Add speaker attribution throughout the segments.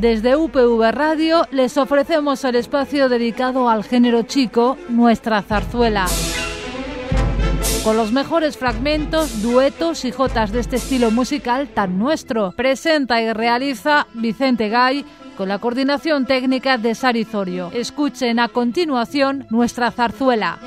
Speaker 1: Desde UPV Radio les ofrecemos el espacio dedicado al género chico, Nuestra Zarzuela. Con los mejores fragmentos, duetos y jotas de este estilo musical tan nuestro. Presenta y realiza Vicente Gay con la coordinación técnica de Sari Zorio. Escuchen a continuación Nuestra Zarzuela.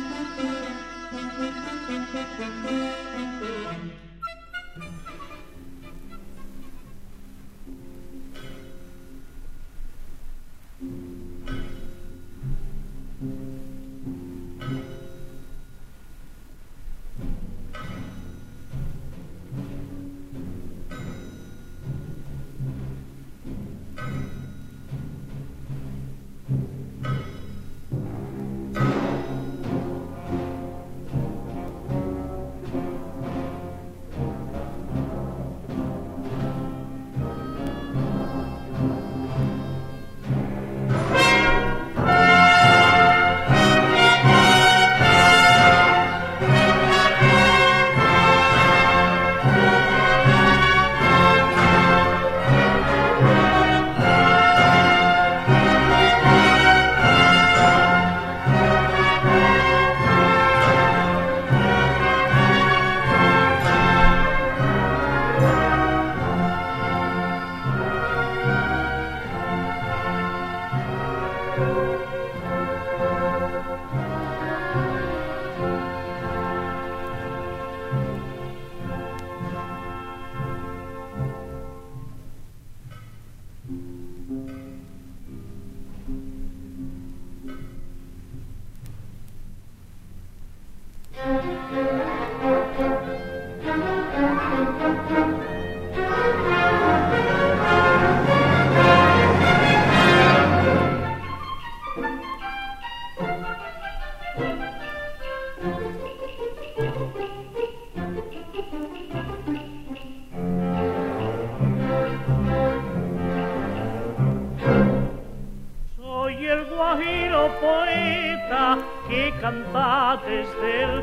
Speaker 2: Poeta que canta desde el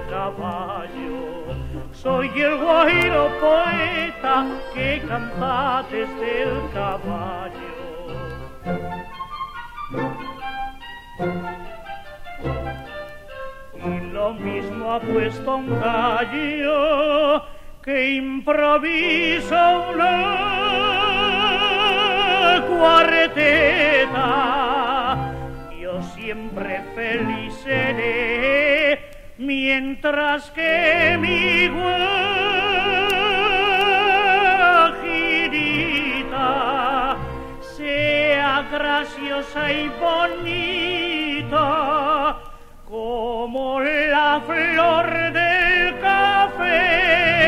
Speaker 2: caballo, soy el guajiro poeta que canta desde el caballo. Y lo mismo ha puesto un gallo que improvisa una cuarteta. Siempre feliz seré, mientras que mi guajirita sea graciosa y bonita como la flor del café.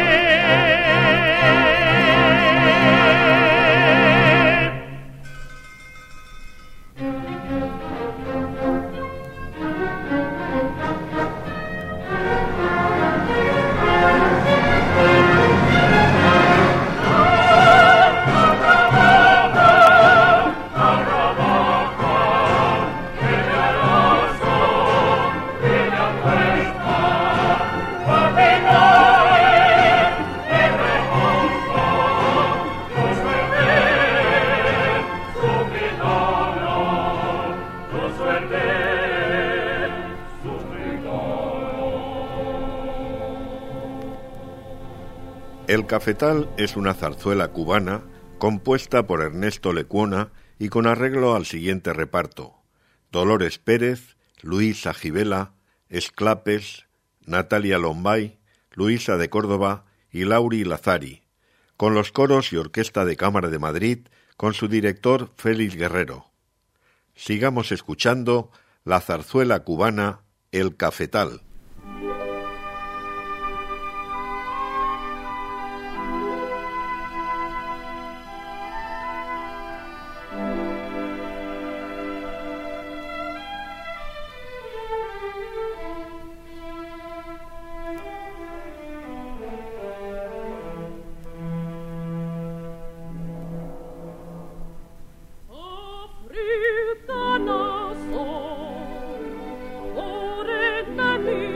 Speaker 3: El Cafetal es una zarzuela cubana compuesta por Ernesto Lecuona y con arreglo al siguiente reparto: Dolores Pérez, Luisa Gibela, Esclapes, Natalia Lombay, Luisa de Córdoba y Lauri Lazari, con los coros y orquesta de cámara de Madrid, con su director Félix Guerrero. Sigamos escuchando la zarzuela cubana El Cafetal.
Speaker 2: Africana soy, ore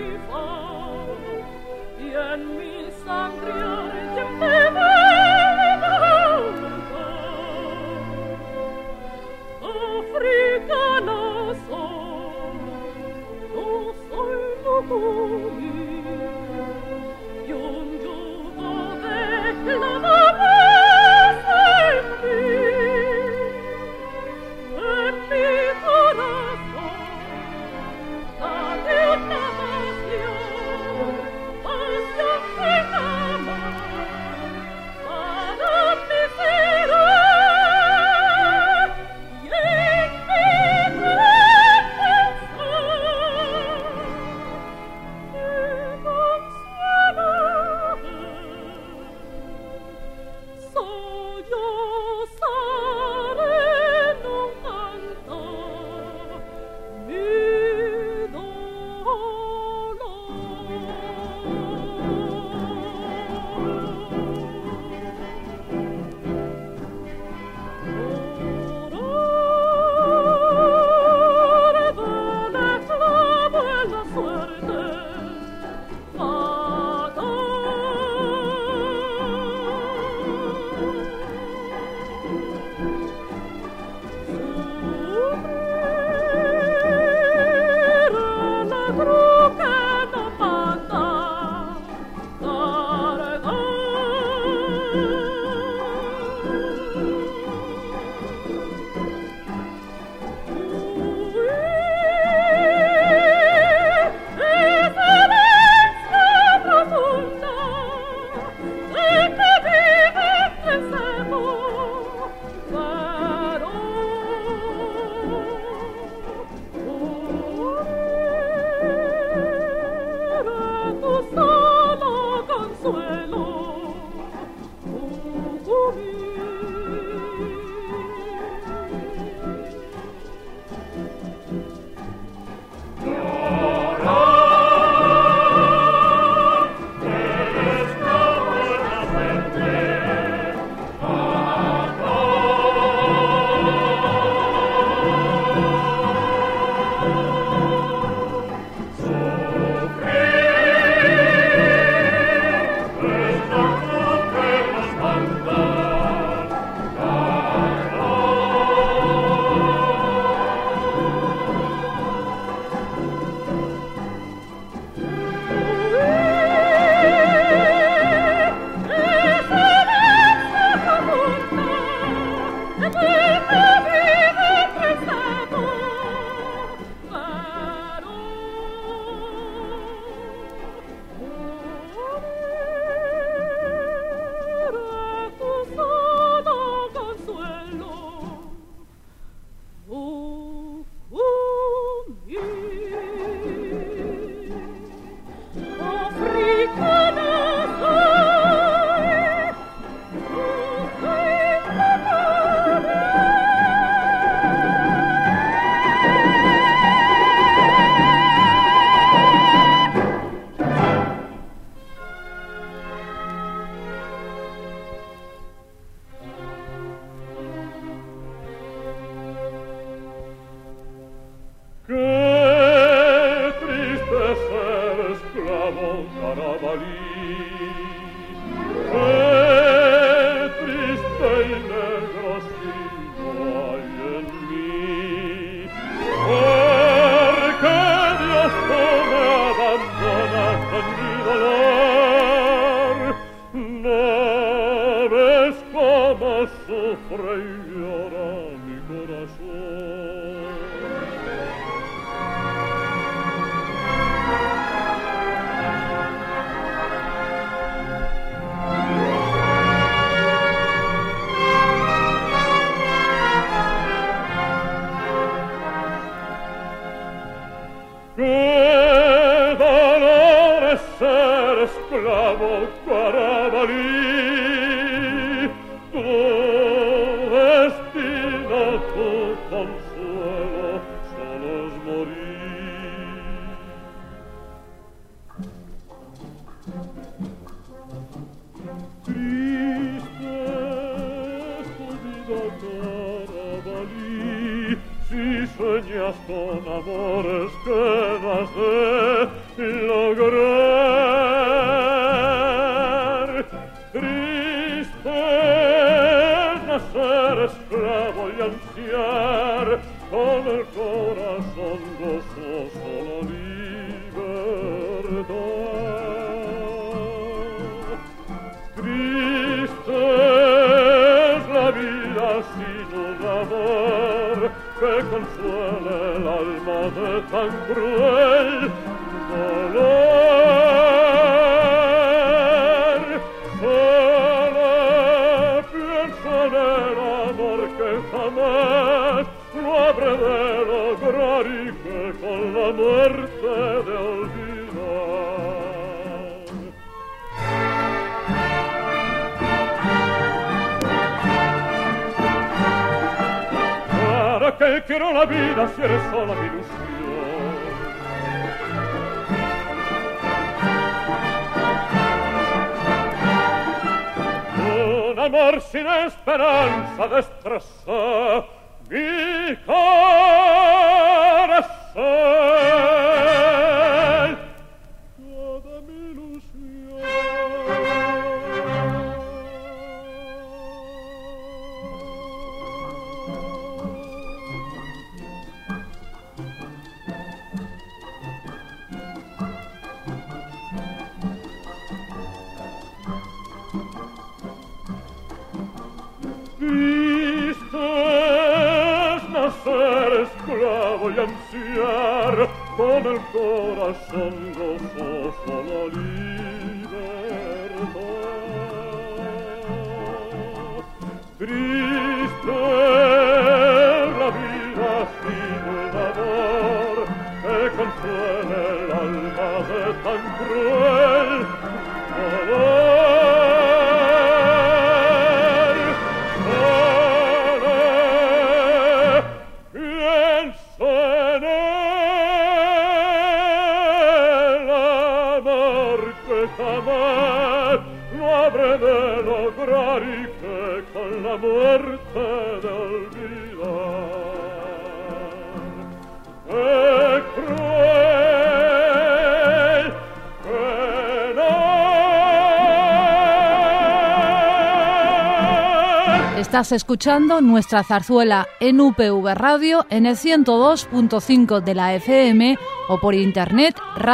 Speaker 4: Con el corazón gozoso la libertad.
Speaker 2: consuele el alma de tan cruel dolor. Solo pienso en el amor que jamás no habré de lograr y que con la muerte de olvidar. ¿Para qué quiero la vida si eres sola mi ilusión? Un amor sin esperanza destroza mi corazón, toda mi ilusión. Triste es nacer esclavo y ansiar con el corazón gozoso la libertad. Triste la vida sin un amor que consuele el alma de tan cruel dolor. Jamás no habré de lograr y que con la muerte de olvidar. ¡Qué cruel penar!
Speaker 1: Estás escuchando Nuestra Zarzuela en UPV Radio en el 102.5 de la FM o por internet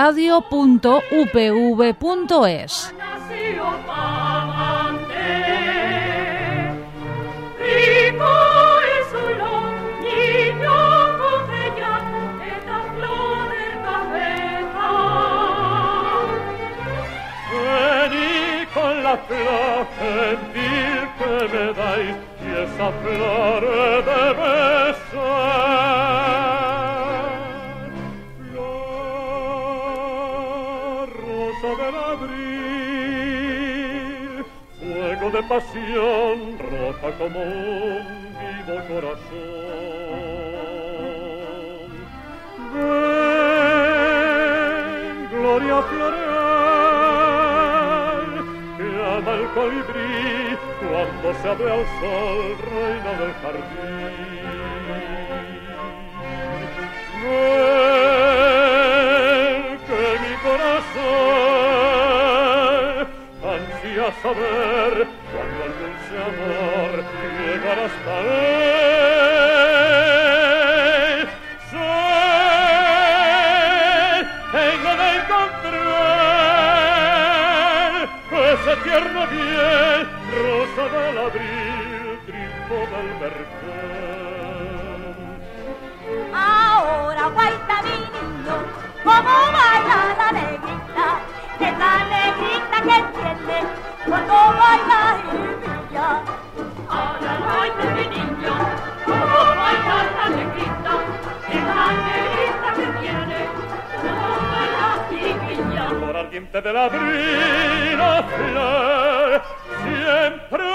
Speaker 1: radio.upv.es.
Speaker 2: Vení con la flor gentil que me dais y esa flor de besar. Flor, rosa del abril, fuego de pasión, roja como un vivo corazón. Ven, gloria floreal, que ama el colibrí cuando se abre al sol, reina del jardín. Ven, que mi corazón ansía saber cuando el dulce amor llegará hasta él. Sé, tengo de encontrar ese tierno bien, rosa del abril, grito del vergel.
Speaker 4: Ahora guaita mi niño, como baila la negrita, que es la negrita que tiene cuando baila y brilla. Ahora guaita mi niño, como baila la negrita, que es la negrita que tiene cuando baila y brilla.
Speaker 2: Por ardiente del abril, la flor siempre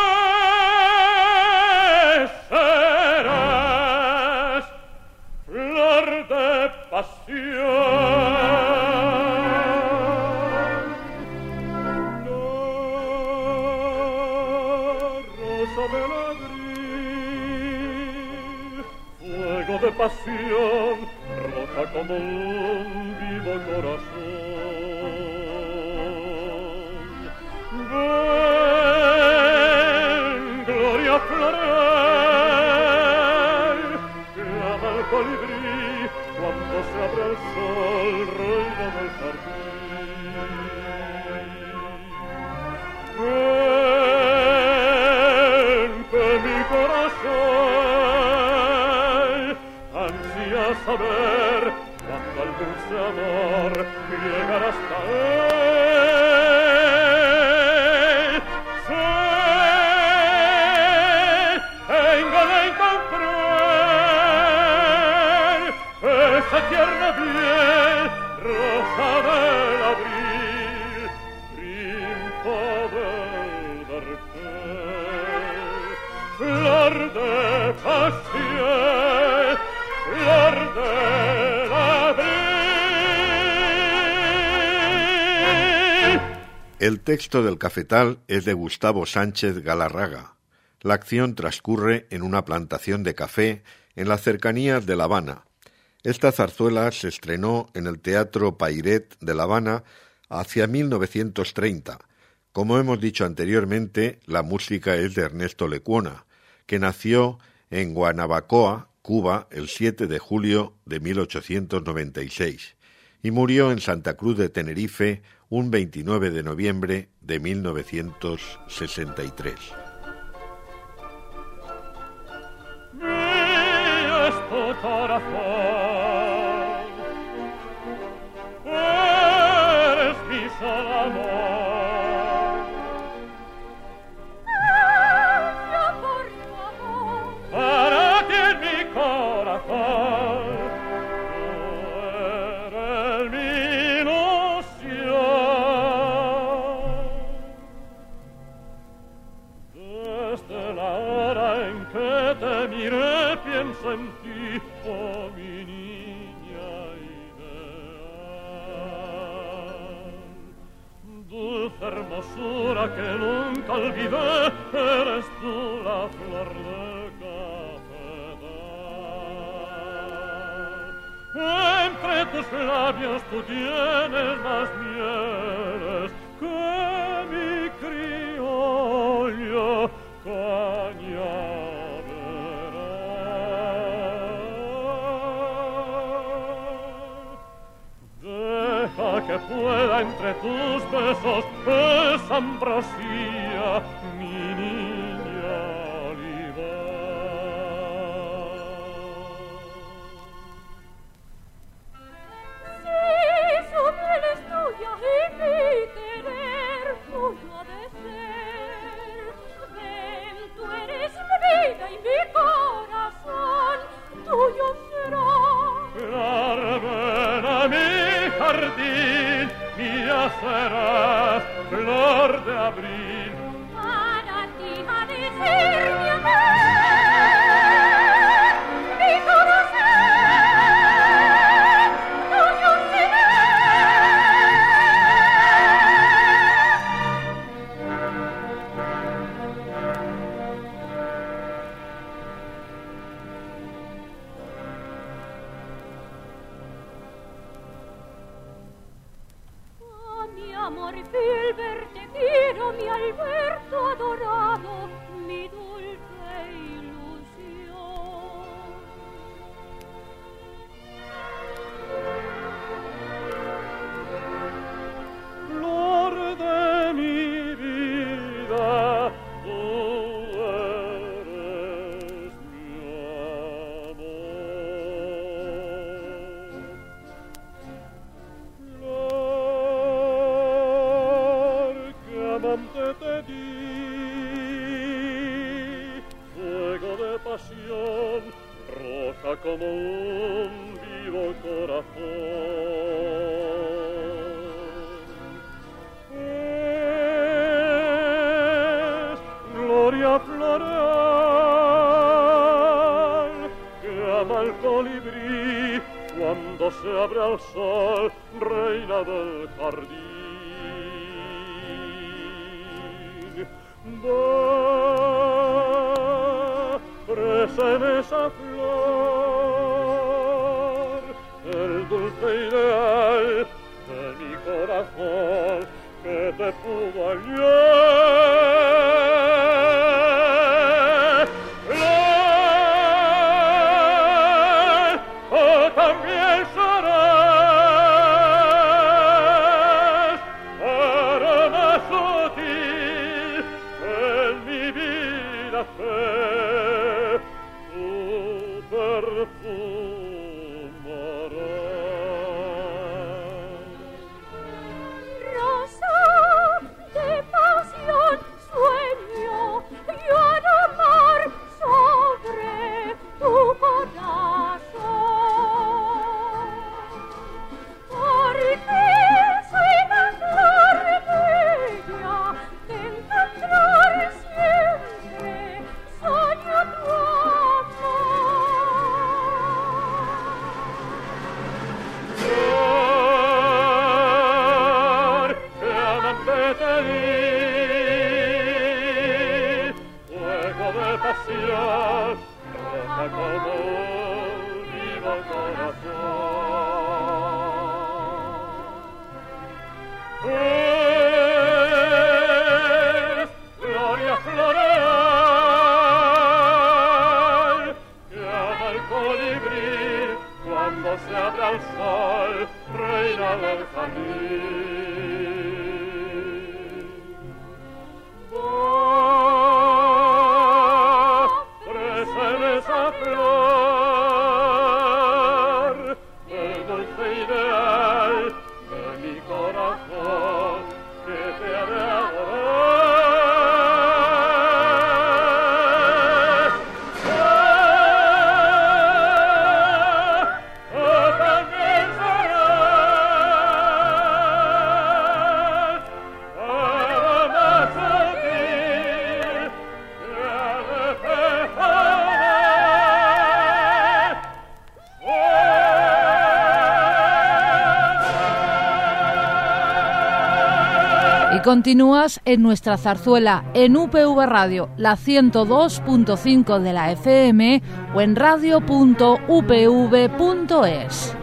Speaker 2: serás, flor de pasión. La rosa del abril, fuego de pasión, roja como un vivo corazón. Ven, gloria floreal, que ama el colibrí cuando se abre el sol, reina del jardín. Ven, que mi corazón ansia saber cuando el dulce amor llegará hasta él. Sé, engane tan cruel, esa tierna piel, rosa del abril, triunfo del vergel, flor de pasión, flor del abril.
Speaker 3: El texto del Cafetal es de Gustavo Sánchez Galarraga. La acción transcurre en una plantación de café en las cercanías de La Habana. Esta zarzuela se estrenó en el Teatro Pairet de La Habana hacia 1930. Como hemos dicho anteriormente, la música es de Ernesto Lecuona, que nació en Guanabacoa, Cuba, el 7 de julio de 1896 y murió en Santa Cruz de Tenerife un 29 de noviembre de 1963.
Speaker 2: Eres mi sol amor.
Speaker 4: Yo por tu amor.
Speaker 2: Para ti en mi corazón. Tú eres mi ilusión. Desde la hora en que te miré pienso en ti, oh mi niña ideal. Dulce hermosura que nunca olvidé, eres tú la flor del cafetal. Entre tus labios tú tienes más mieles que mi criollo cañaveral. Deja que pueda entre tus besos esa ambrosía, mi niña olivar.
Speaker 4: Si su piel es tuya y mi querer tuyo ha de ser. Ven, tú eres mi vida y mi corazón tuyo será.
Speaker 2: Ven a mi jardín, mía serás, flor de abril.
Speaker 4: Para ti ha de ser mi amor, mi corazón tuyo será. Mi amor Filber, te quiero, mi Alberto adorado, mi dulce ilusión.
Speaker 2: Flor de mi vida, tú eres mi amor. Flor que amante te di, fuego de pasión, roja como un vivo corazón. Es gloria floreal que ama el colibrí cuando se abre al sol, reina del jardín. Va, presa en esa flor, el dulce ideal de mi corazón que te pudo hallar. Flor, oh, también serás aroma sutil en mi vida fe, tu perfume. cielo corazón. Es gloria floreal que ama el colibrí cuando se abre al sol, reina del jardín. Crece en esa flor el dulce ideal de mi corazón que te ha de
Speaker 1: Continúas en nuestra zarzuela en UPV Radio, la 102.5 de la FM o en radio.upv.es.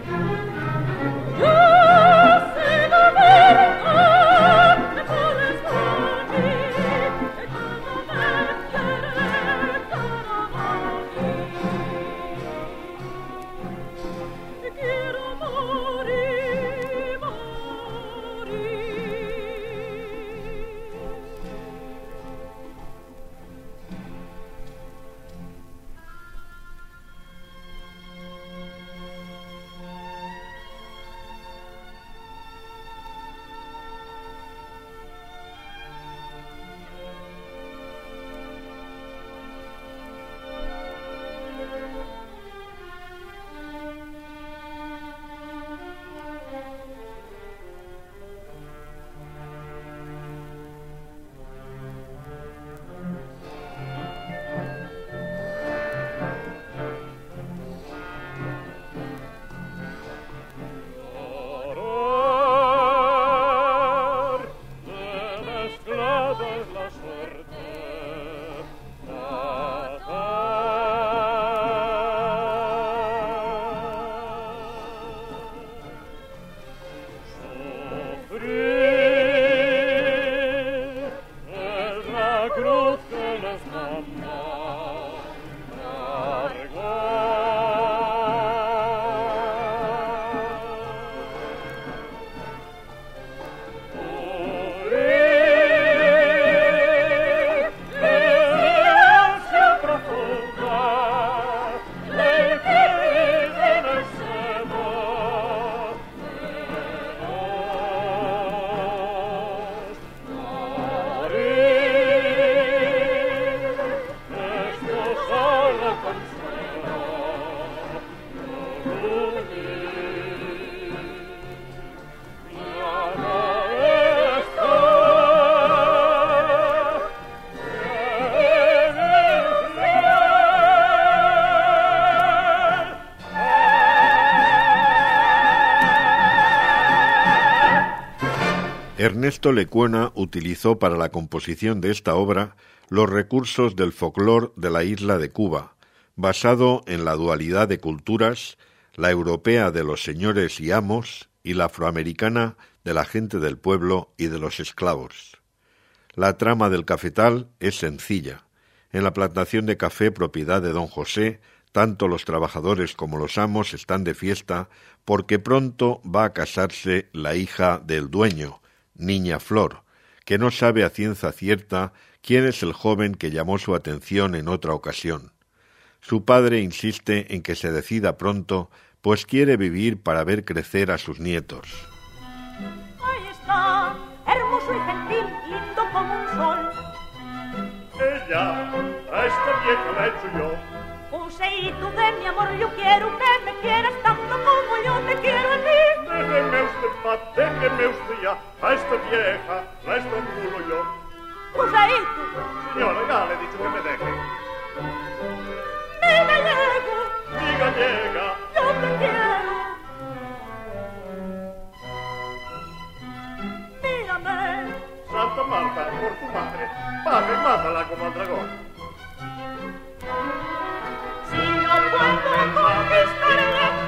Speaker 3: Ernesto Lecuona utilizó para la composición de esta obra los recursos del folclore de la isla de Cuba, basado en la dualidad de culturas, la europea de los señores y amos y la afroamericana de la gente del pueblo y de los esclavos. La trama del cafetal es sencilla. En la plantación de café propiedad de don José, tanto los trabajadores como los amos están de fiesta porque pronto va a casarse la hija del dueño, Niña Flor, que no sabe a ciencia cierta quién es el joven que llamó su atención en otra ocasión. Su padre insiste en que se decida pronto, pues quiere vivir para ver crecer a sus nietos.
Speaker 4: Ahí está, hermoso y gentil, lindo como un sol.
Speaker 2: Ella, a esta vieja la he hecho yo.
Speaker 4: Joséito de mi amor, yo quiero que me quieras tanto como yo te quiero a ti.
Speaker 2: Déjeme usted, pa, déjeme usted ya. A esta vieja la estrangulo yo.
Speaker 4: Joséito,
Speaker 2: Señora, ya le he dicho que me deje.
Speaker 4: mi gallego,
Speaker 2: Mi gallega,
Speaker 4: yo te quiero. Mírame,
Speaker 2: Santa Marta, por tu madre. Baja y mátala como al dragón.
Speaker 4: si no puedo conquistarla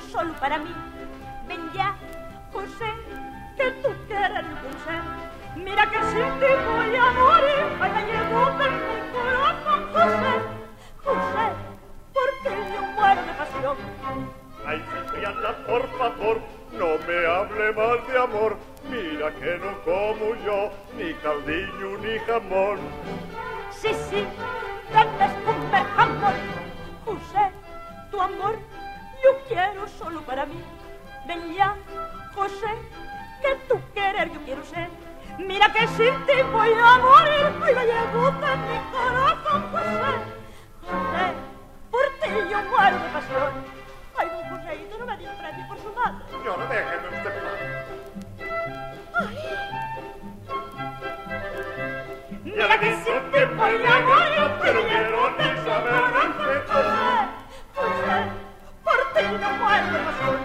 Speaker 4: solo para mí. Ven ya, José, que tú quieres yo quiero ser. Mira que sin ti voy a morir. Ay, la llevo en mi corazón, José, José, porque yo muero de pasión.
Speaker 2: Ay, Cipriana, por favor, no me hable más de amor. Mira que no como yo ni caldiño ni jamón.
Speaker 4: Sí, sí, debes comer jamón. José, tu amor yo quiero solo para mí. Ven ya, José, que tú querer yo quiero ser. Mira que sin ti voy a morir. Ay, la llevo en mi corazón, José, José, por ti yo muero de pasión. Ay, don Joséito, no me desprecie por su madre.
Speaker 2: Señora, déjeme usted.
Speaker 4: Ay. Mira que sin ti voy a morir.
Speaker 2: Pero quiero ni saber de usted.
Speaker 4: José, José, por ti yo muero de pasión.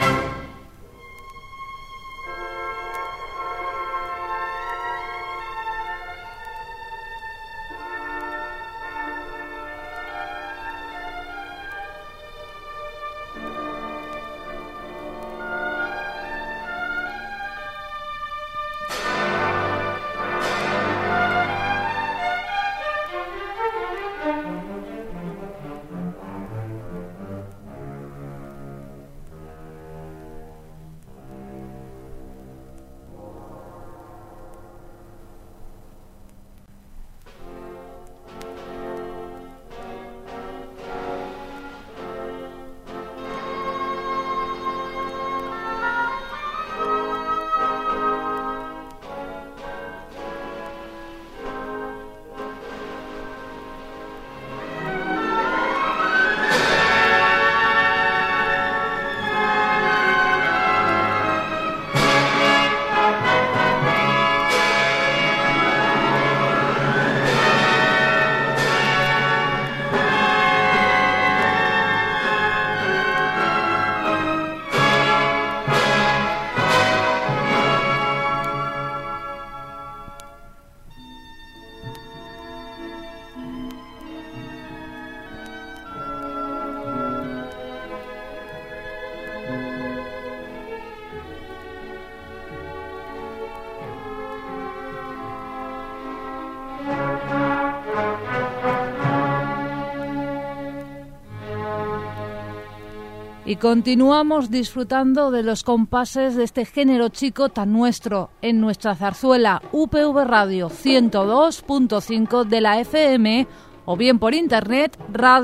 Speaker 1: Y continuamos disfrutando de los compases de este género chico tan nuestro en nuestra zarzuela UPV Radio 102.5 de la FM o bien por internet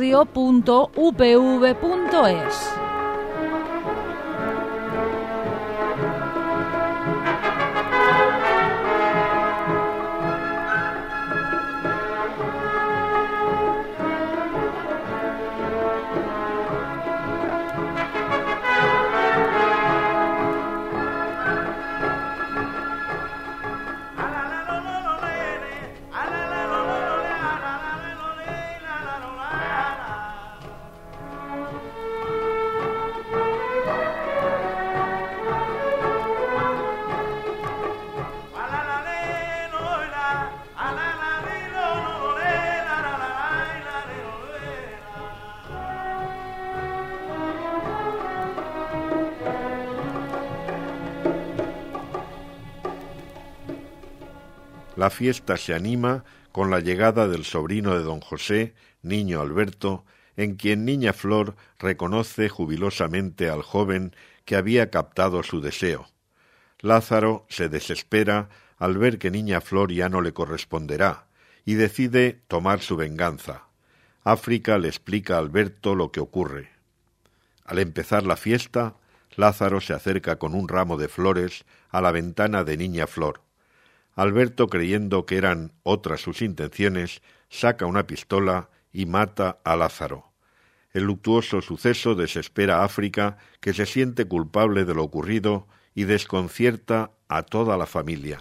Speaker 1: radio.upv.es.
Speaker 3: La fiesta se anima con la llegada del sobrino de don José, niño Alberto, en quien niña Flor reconoce jubilosamente al joven que había captado su deseo. Lázaro se desespera al ver que niña Flor ya no le corresponderá y decide tomar su venganza. África le explica a Alberto lo que ocurre. Al empezar la fiesta, Lázaro se acerca con un ramo de flores a la ventana de niña Flor. Alberto, creyendo que eran otras sus intenciones, saca una pistola y mata a Lázaro. El luctuoso suceso desespera a África, que se siente culpable de lo ocurrido y desconcierta a toda la familia.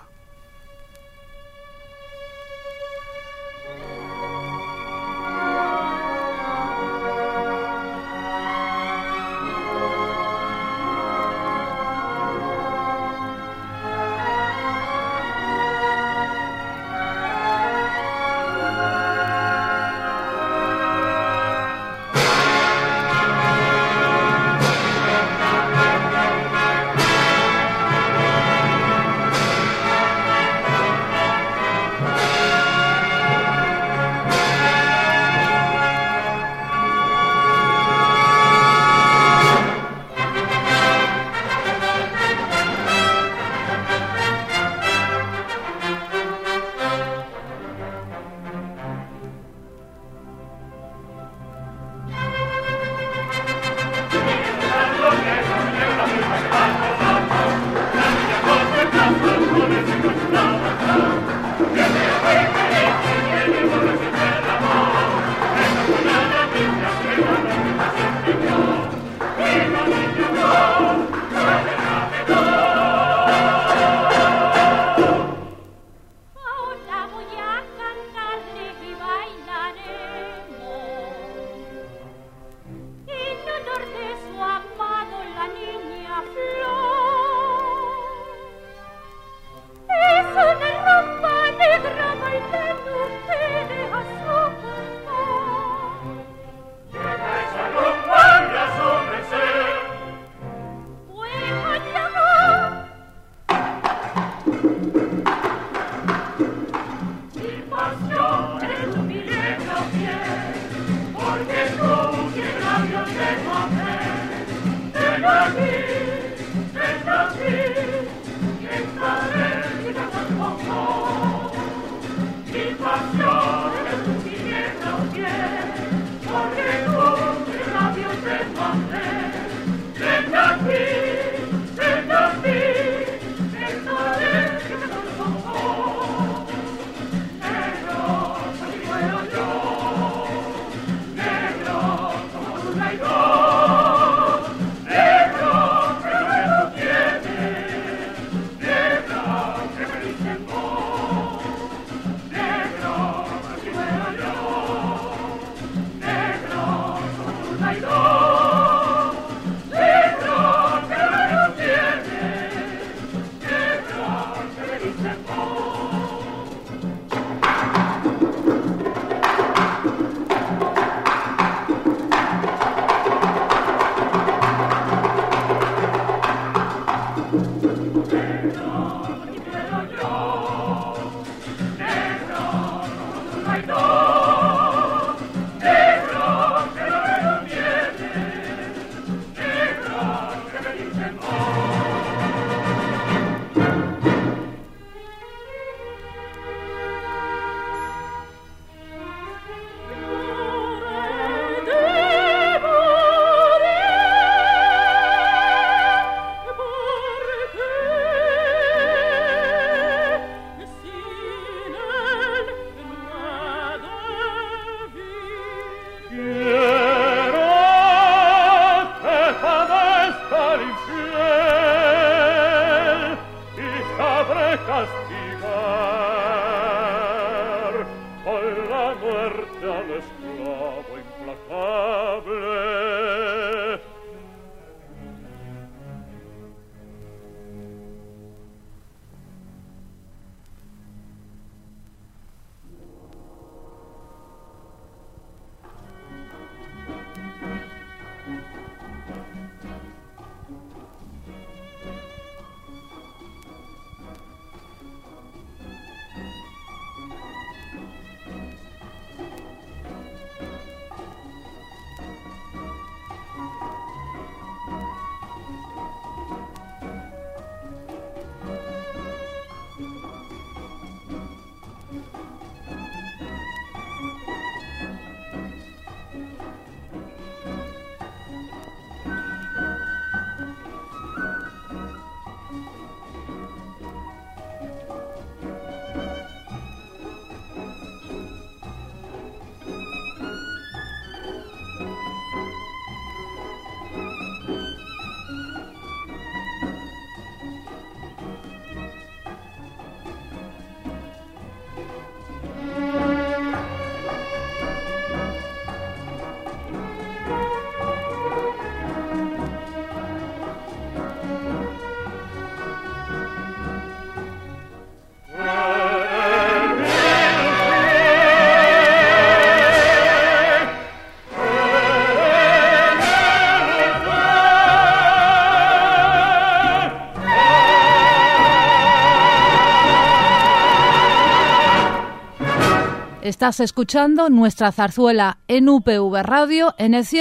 Speaker 1: Estás escuchando nuestra zarzuela en UPV Radio en el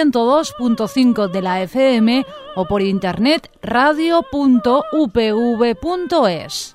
Speaker 1: 102.5 de la FM o por internet radio.upv.es.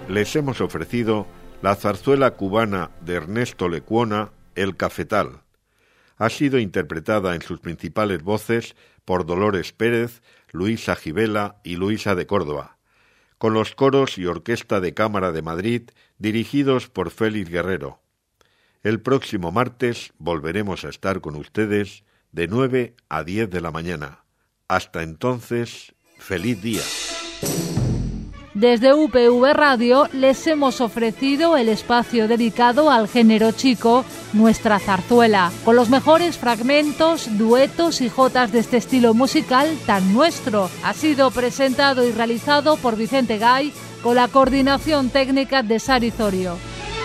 Speaker 3: les hemos ofrecido la zarzuela cubana de Ernesto Lecuona, El Cafetal. Ha sido interpretada en sus principales voces por Dolores Pérez, Luisa Gibela y Luisa de Córdoba, con los coros y orquesta de cámara de Madrid dirigidos por Félix Guerrero. El próximo martes volveremos a estar con ustedes de 9 a 10 de la mañana. Hasta entonces, feliz día.
Speaker 1: Desde UPV Radio les hemos ofrecido el espacio dedicado al género chico, Nuestra Zarzuela, con los mejores fragmentos, duetos y jotas de este estilo musical tan nuestro. Ha sido presentado y realizado por Vicente Gay, con la coordinación técnica de Sari Zorio.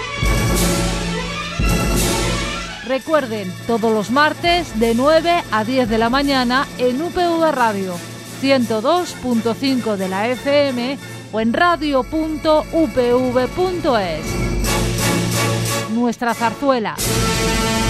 Speaker 1: Recuerden, todos los martes de 9 a 10 de la mañana en UPV Radio, 102.5 de la FM o en radio.upv.es. Nuestra Zarzuela.